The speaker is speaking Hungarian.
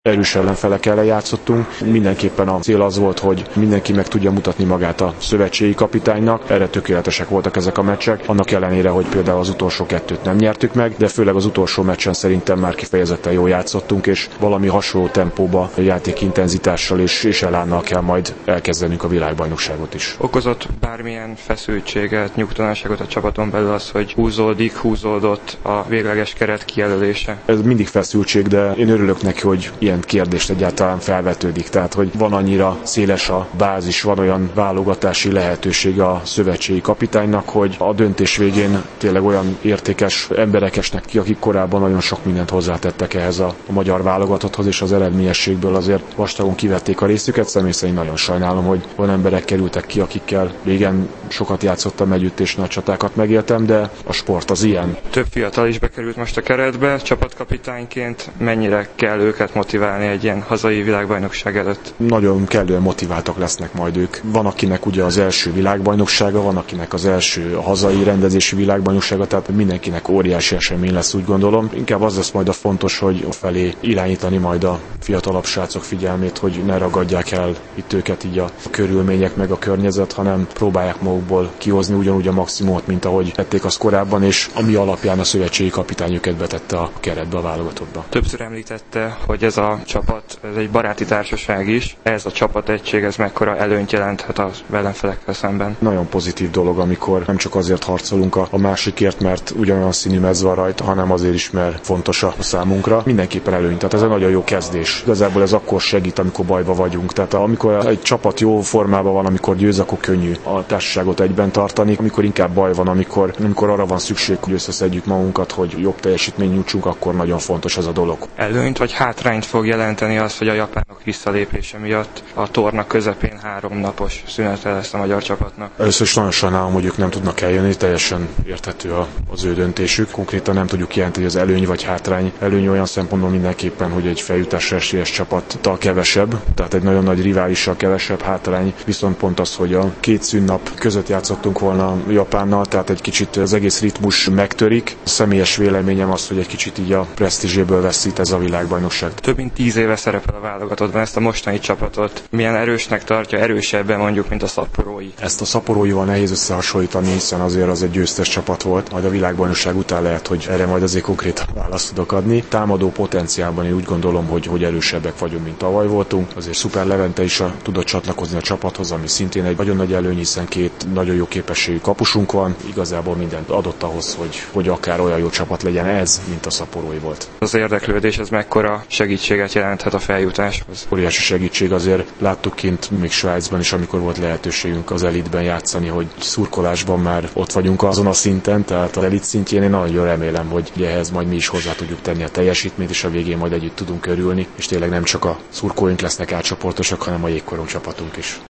Erős ellenfelek ellen játszottunk. Mindenképpen a cél az volt, hogy mindenki meg tudja mutatni magát a szövetségi kapitánynak. Erre tökéletesek voltak ezek a meccsek. Annak ellenére, hogy például az utolsó kettőt nem nyertük meg, de főleg az utolsó meccsen szerintem már kifejezetten jól játszottunk, és valami hasonló tempóba, játékintenzitással és elánnal kell majd elkezdenünk a világbajnokságot is. Okozott bármilyen feszültséget, nyugtalanságot a csapaton belül az, hogy húzódott a végleges keret kijelölése? Ez mindig feszültség, de én örülök neki, hogy ilyen kérdést egyáltalán felvetődik. Tehát, hogy van annyira széles a bázis, van olyan válogatási lehetőség a szövetségi kapitánynak, hogy a döntés végén tényleg olyan értékes emberek esnek ki, akik korábban nagyon sok mindent hozzátettek ehhez a magyar válogatotthoz, és az eredményességből azért vastagon kivették a részüket. Személy szerint nagyon sajnálom, hogy olyan emberek kerültek ki, akikkel régen sokat játszottam együtt, és nagy csatákat megéltem, de a sport az ilyen. Több fiatal is bekerült most a keretbe, csapatkapitányként mennyire kell őket motiválni egy ilyen hazai világbajnokság előtt? Nagyon kellően motiváltak lesznek majd ők. Van, akinek ugye az első világbajnoksága, van, akinek az első hazai rendezési világbajnoksága, tehát mindenkinek óriási esemény lesz, úgy gondolom. Inkább az lesz majd a fontos, hogy felé irányítani majd a fiatalabb srácok figyelmét, hogy ne ragadják el itt őket így a körülmények meg a környezet, hanem próbálják magukból kihozni ugyanúgy a maximumot, mint ahogy tették azt korábban, és ami alapján a szövetségi kapitány őket betette a keretbe, a válogatottba. Többször említette, hogy ez a csapat, ez egy baráti társaság is. Ez a csapategység, ez mekkora előnyt jelenthet az ellenfelekkel szemben? Nagyon pozitív dolog, amikor nem csak azért harcolunk a másikért, mert ugyanolyan színű mez van rajta, hanem azért is, mert fontos a számunkra. Mindenképpen előny, tehát ez egy nagyon jó kezdés. Igazából ez akkor segít, amikor bajba vagyunk. Tehát amikor egy csapat jó formában van, amikor győz, akkor könnyű a társaságot egyben tartani. Amikor inkább baj van, amikor arra van szükség, hogy összeszedjük magunkat, hogy jobb teljesítményt nyújtsunk, akkor nagyon fontos ez a dolog. Előnyt vagy hátrányt fog jelenteni az, hogy a japánok visszalépése miatt a torna közepén 3 napos szünete lesz a magyar csapatnak? Először is nagyon sajnálom, hogy ők nem tudnak eljönni, teljesen érthető az ő döntésük. Konkrétan nem tudjuk jelenteni, hogy az előny vagy hátrány. Előny olyan szempontból mindenképpen, hogy egy feljutásra esélyes csapattal kevesebb, tehát egy nagyon nagy riválissal kevesebb. Hátrány viszont pont az, hogy a 2 szünnap között játszottunk volna Japánnal, tehát egy kicsit az egész ritmus megtörik. A személyes véleményem az, hogy egy kicsit így a presztízséből veszít ez a világbajnokság. Több mint 10 éve szerepel a válogatottban, ezt a mostani csapatot milyen erősnek tartja, erősebben mondjuk, mint a szaporói? Ezt a szaporóival nehéz összehasonlítani, hiszen azért az egy győztes csapat volt. Majd a világbajnokság után lehet, hogy erre majd azért konkrét választ tudok adni. Támadó potenciálban én úgy gondolom, hogy erősebbek vagyunk, mint tavaly voltunk. Azért Szuper Levente is tudott csatlakozni a csapathoz, ami szintén egy nagyon nagy előny, hiszen 2 nagyon jó képességű kapusunk van. Igazából mindent adott ahhoz, hogy akár olyan jó csapat legyen ez, mint a szaporói volt. Az érdeklődés ez mekkora segítséget jelenthet a feljutáshoz? Óriási segítség, azért láttuk kint még Svájcban is, amikor volt lehetőségünk az elitben játszani, hogy szurkolásban már ott vagyunk azon a szinten, tehát az elit szintjén én nagyon remélem, hogy ehhez majd mi is hozzá tudjuk tenni a teljesítményt, és a végén majd együtt tudunk örülni, és tényleg nem csak a szurkolóink lesznek átcsoportosak, hanem a jégkorong csapatunk is.